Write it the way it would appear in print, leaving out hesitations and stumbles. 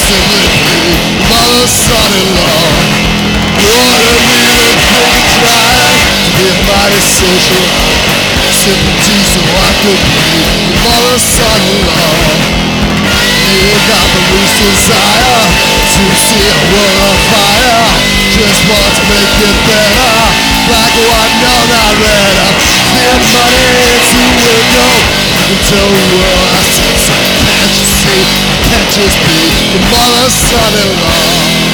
simply be mother, son-in-law. Wanted me to think and try to be a mighty social sympathy so I could be mother, son-in-law. You got the least desire to see a world on fire. Just want to make it better. Black or white, no, not red. Give money to window. You can tell the world I see. So can't you see? Can't just be the mother, son-in-law.